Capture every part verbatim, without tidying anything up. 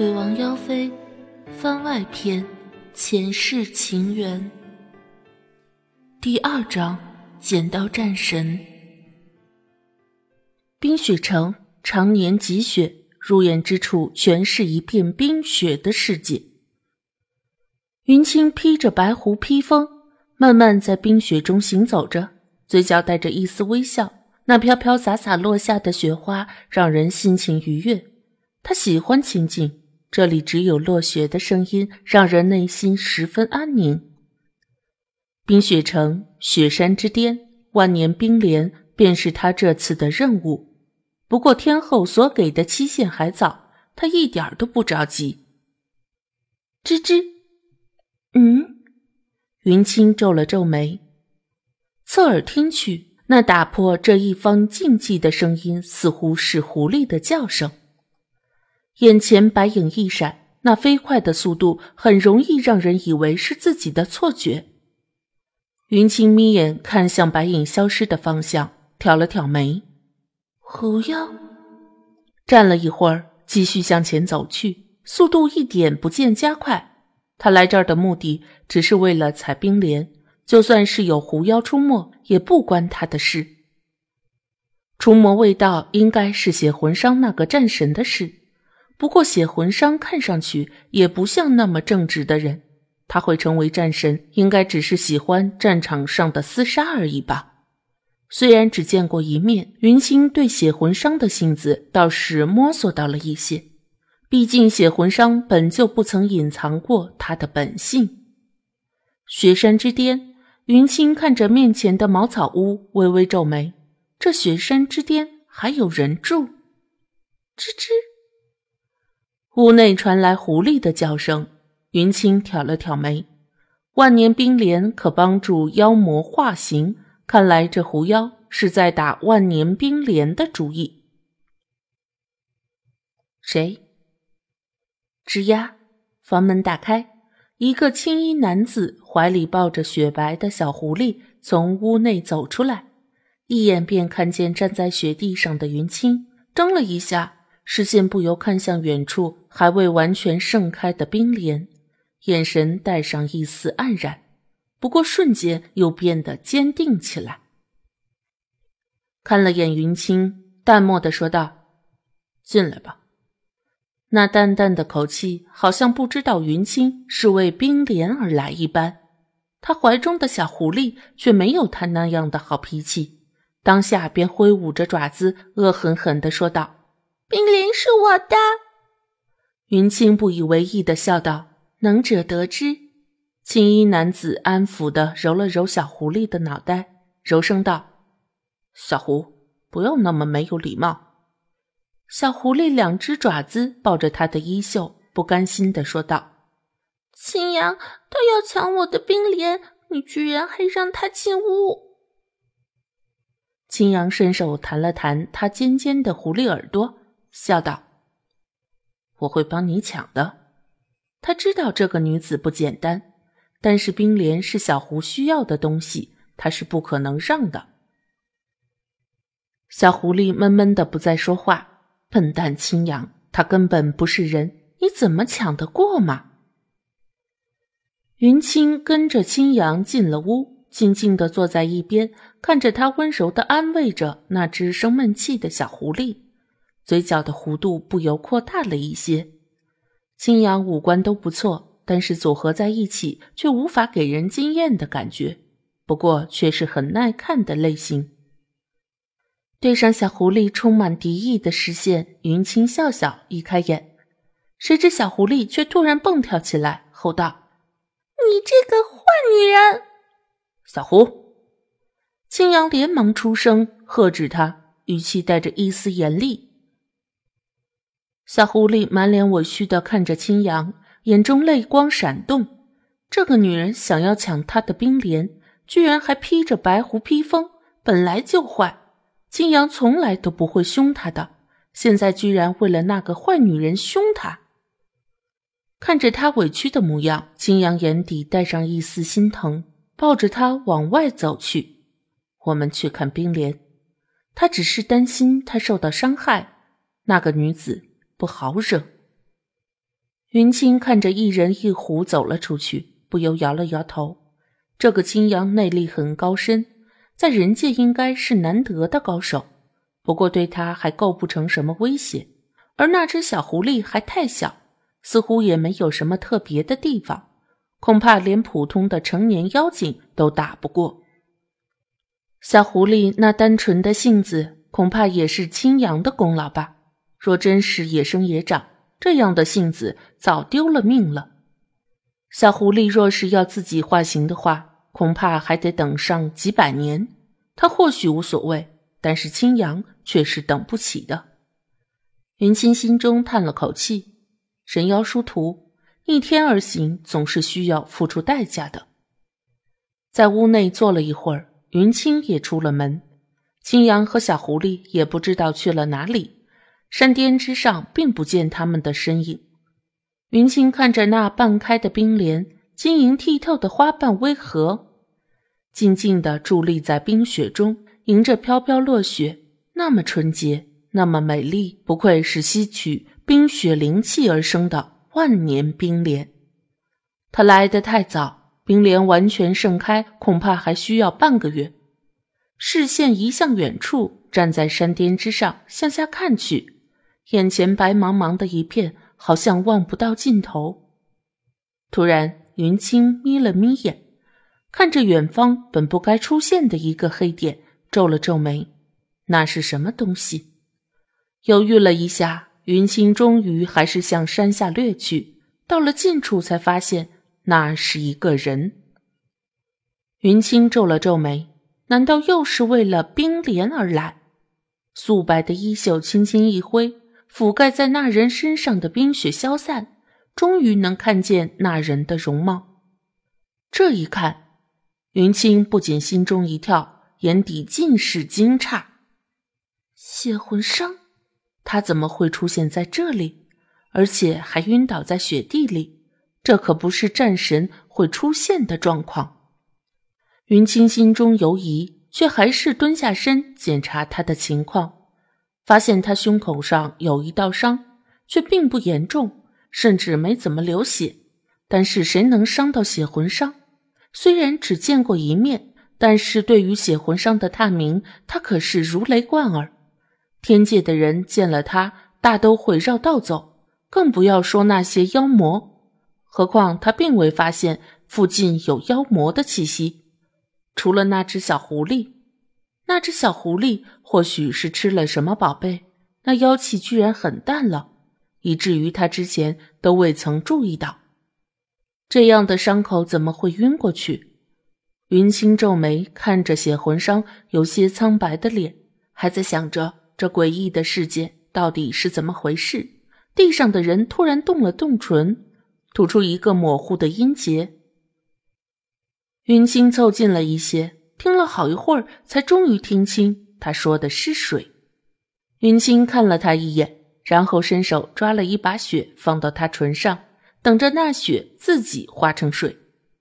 鬼王妖妃番外篇前世情缘第二章剪刀战神。冰雪城常年积雪，入眼之处全是一片冰雪的世界。云清披着白狐披风，慢慢在冰雪中行走着，嘴角带着一丝微笑，那飘飘洒洒落下的雪花让人心情愉悦。他喜欢清静，这里只有落雪的声音，让人内心十分安宁。冰雪城雪山之巅，万年冰莲便是他这次的任务。不过天后所给的期限还早，他一点都不着急。吱吱，嗯？云清皱了皱眉，侧耳听去，那打破这一方静寂的声音似乎是狐狸的叫声。眼前白影一闪，那飞快的速度很容易让人以为是自己的错觉。云清眯眼看向白影消失的方向，挑了挑眉。狐妖？站了一会儿，继续向前走去，速度一点不见加快。他来这儿的目的只是为了采冰莲，就算是有狐妖出没，也不关他的事。出没未到，应该是血魂商那个战神的事。不过血魂商看上去也不像那么正直的人，他会成为战神，应该只是喜欢战场上的厮杀而已吧。虽然只见过一面，云清对血魂商的性子倒是摸索到了一些，毕竟血魂商本就不曾隐藏过他的本性。雪山之巅，云清看着面前的茅草屋，微微皱眉，这雪山之巅还有人住？吱吱，屋内传来狐狸的叫声，云清挑了挑眉。万年冰莲可帮助妖魔化形，看来这狐妖是在打万年冰莲的主意。谁？吱呀，房门打开，一个青衣男子怀里抱着雪白的小狐狸从屋内走出来，一眼便看见站在雪地上的云清，怔了一下，视线不由看向远处还未完全盛开的冰莲，眼神带上一丝黯然，不过瞬间又变得坚定起来。看了眼云清，淡漠地说道：进来吧。那淡淡的口气好像不知道云清是为冰莲而来一般。他怀中的小狐狸却没有他那样的好脾气，当下便挥舞着爪子，恶狠狠地说道：冰莲是我的。云清不以为意地笑道：能者得之。青衣男子安抚地揉了揉小狐狸的脑袋，柔声道：小狐，不要那么没有礼貌。小狐狸两只爪子抱着他的衣袖，不甘心地说道：青阳，他要抢我的冰莲，你居然还让他进屋。青阳伸手弹了弹他尖尖的狐狸耳朵，笑道：我会帮你抢的。他知道这个女子不简单，但是冰莲是小狐需要的东西，他是不可能让的。小狐狸闷闷的不再说话。笨蛋青阳，他根本不是人，你怎么抢得过嘛？云清跟着青阳进了屋，静静地坐在一边，看着他温柔地安慰着那只生闷气的小狐狸，嘴角的弧度不由扩大了一些。青阳五官都不错，但是组合在一起却无法给人惊艳的感觉，不过却是很耐看的类型。对上小狐狸充满敌意的视线，云清笑笑一开眼，谁知小狐狸却突然蹦跳起来，吼道：你这个坏女人！小狐！青阳连忙出声喝止他，语气带着一丝严厉。小狐狸满脸委屈地看着青阳，眼中泪光闪动。这个女人想要抢他的冰莲，居然还披着白狐披风，本来就坏。青阳从来都不会凶他的，现在居然为了那个坏女人凶他。看着他委屈的模样，青阳眼底带上一丝心疼，抱着他往外走去。我们去看冰莲。他只是担心他受到伤害，那个女子不好惹。 云清看着一人一虎走了出去，不由摇了摇头。这个青阳内力很高深，在人界应该是难得的高手，不过对他还构不成什么威胁。而那只小狐狸还太小，似乎也没有什么特别的地方，恐怕连普通的成年妖精都打不过。小狐狸那单纯的性子，恐怕也是青阳的功劳吧。若真是野生野长，这样的性子早丢了命了。小狐狸若是要自己化形的话，恐怕还得等上几百年。他或许无所谓，但是青阳却是等不起的。云清心中叹了口气，神妖殊途，逆天而行总是需要付出代价的。在屋内坐了一会儿，云清也出了门，青阳和小狐狸也不知道去了哪里，山巅之上并不见他们的身影。云清看着那半开的冰莲，晶莹剔透的花瓣微合，静静地伫立在冰雪中，迎着飘飘落雪，那么纯洁，那么美丽，不愧是吸取冰雪灵气而生的万年冰莲。它来得太早，冰莲完全盛开恐怕还需要半个月。视线移向远处，站在山巅之上向下看去，眼前白茫茫的一片，好像望不到尽头。突然云清眯了眯眼，看着远方本不该出现的一个黑点，皱了皱眉，那是什么东西？犹豫了一下，云清终于还是向山下掠去，到了近处才发现那是一个人。云清皱了皱眉，难道又是为了冰莲而来？素白的衣袖轻轻一挥，覆盖在那人身上的冰雪消散，终于能看见那人的容貌。这一看，云清不仅心中一跳，眼底尽是惊诧。血魂伤，他怎么会出现在这里，而且还晕倒在雪地里？这可不是战神会出现的状况。云清心中犹疑，却还是蹲下身检查他的情况，发现他胸口上有一道伤，却并不严重，甚至没怎么流血。但是谁能伤到血魂伤？虽然只见过一面，但是对于血魂伤的探明，他可是如雷贯耳。天界的人见了他，大都会绕道走，更不要说那些妖魔。何况他并未发现附近有妖魔的气息，除了那只小狐狸。那只小狐狸或许是吃了什么宝贝，那妖气居然很淡了，以至于他之前都未曾注意到。这样的伤口怎么会晕过去？云清皱眉，看着血魂伤有些苍白的脸，还在想着这诡异的世界到底是怎么回事。地上的人突然动了动唇，吐出一个模糊的音节。云清凑近了一些，听了好一会儿，才终于听清他说的是水。云清看了他一眼，然后伸手抓了一把血放到他唇上，等着那血自己化成水。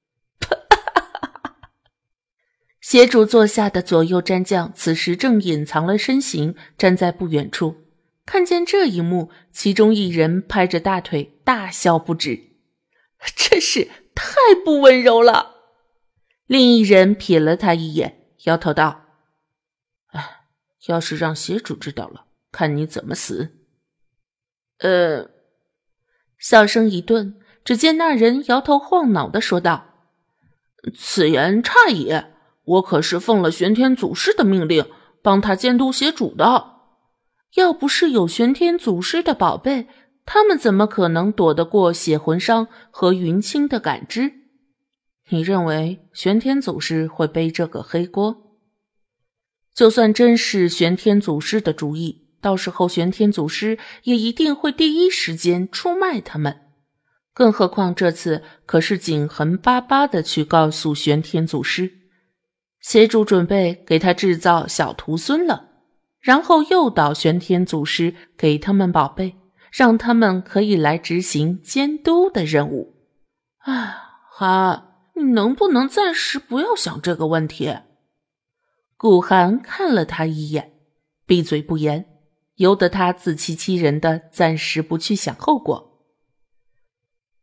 邪主座下的左右战将此时正隐藏了身形，站在不远处。看见这一幕，其中一人拍着大腿大笑不止，真是太不温柔了。另一人瞥了他一眼，摇头道：哎，要是让邪主知道了，看你怎么死。呃，笑声一顿，只见那人摇头晃脑地说道：此言差也，我可是奉了玄天祖师的命令，帮他监督邪主的。要不是有玄天祖师的宝贝，他们怎么可能躲得过血魂伤和云清的感知？你认为玄天祖师会背这个黑锅？就算真是玄天祖师的主意，到时候玄天祖师也一定会第一时间出卖他们。更何况这次可是景横巴巴的去告诉玄天祖师，邪主准备给他制造小徒孙了，然后诱导玄天祖师给他们宝贝，让他们可以来执行监督的任务。啊，寒，你能不能暂时不要想这个问题？顾寒看了他一眼，闭嘴不言，由得他自欺欺人的暂时不去想后果。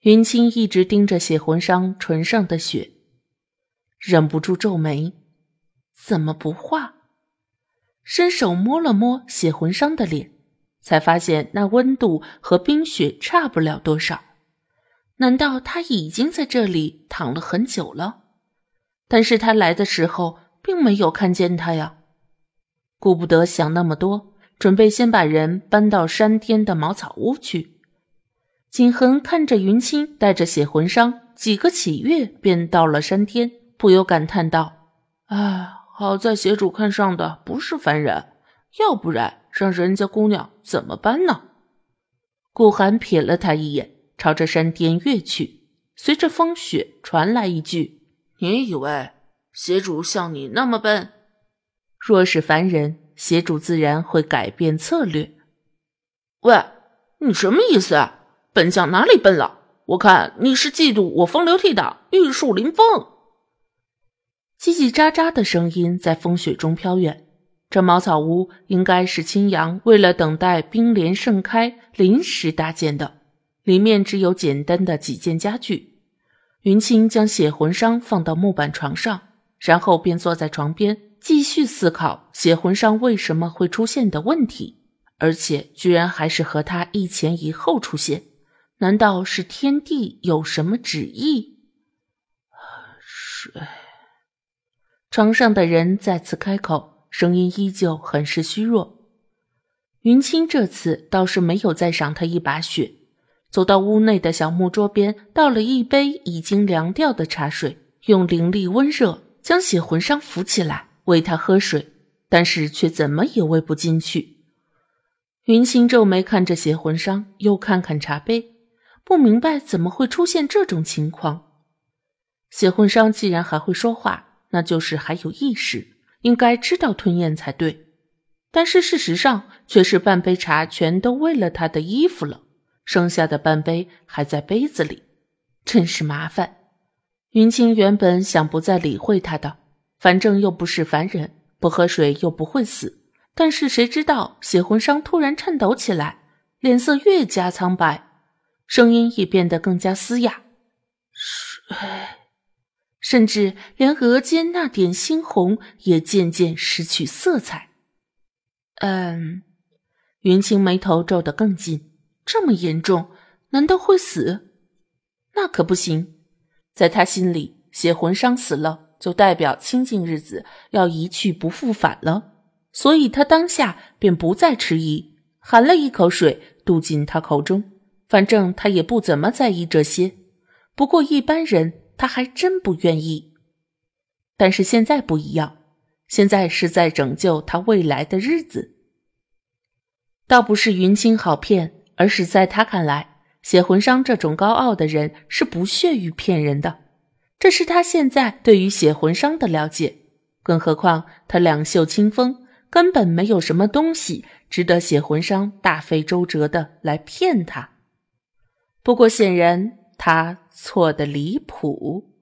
云清一直盯着血魂伤唇上的血，忍不住皱眉，怎么不化？伸手摸了摸血魂伤的脸，才发现那温度和冰雪差不了多少。难道他已经在这里躺了很久了？但是他来的时候并没有看见他呀。顾不得想那么多，准备先把人搬到山巅的茅草屋去。景恒看着云清带着血魂伤几个起月便到了山巅，不由感叹道：哎，好在邪主看上的不是凡人，要不然让人家姑娘怎么办呢？顾寒瞥了他一眼，朝着山巅跃去，随着风雪传来一句：你以为邪主像你那么笨？若是凡人，邪主自然会改变策略。喂，你什么意思啊？本将哪里笨了？我看你是嫉妒我风流倜傥，玉树临风。叽叽喳喳的声音在风雪中飘远，这茅草屋应该是青阳为了等待冰莲盛开临时搭建的，里面只有简单的几件家具。云清将血魂伤放到木板床上，然后便坐在床边继续思考血魂伤为什么会出现的问题，而且居然还是和他一前一后出现。难道是天帝有什么旨意？水。床上的人再次开口，声音依旧很是虚弱。云清这次倒是没有再赏他一把血，走到屋内的小木桌边，倒了一杯已经凉掉的茶水，用灵力温热将血魂伤扶起来，喂他喝水，但是却怎么也喂不进去。云清皱眉看着血魂伤，又看看茶杯，不明白怎么会出现这种情况。血魂伤既然还会说话，那就是还有意识，应该知道吞咽才对。但是事实上却是半杯茶全都喂了他的衣服了，剩下的半杯还在杯子里，真是麻烦。云清原本想不再理会他的，反正又不是凡人，不喝水又不会死。但是谁知道血魂伤突然颤抖起来，脸色越加苍白，声音也变得更加嘶哑，水，甚至连额间那点猩红也渐渐失去色彩。嗯，云清眉头皱得更紧，这么严重，难道会死？那可不行，在他心里，血魂伤死了，就代表清静日子要一去不复返了。所以他当下便不再迟疑，含了一口水渡进他口中。反正他也不怎么在意这些，不过一般人他还真不愿意。但是现在不一样，现在是在拯救他未来的日子。倒不是云清好骗，而是在他看来，血魂伤这种高傲的人是不屑于骗人的。这是他现在对于血魂伤的了解，更何况他两袖清风，根本没有什么东西值得血魂伤大费周折的来骗他。不过显然他错得离谱。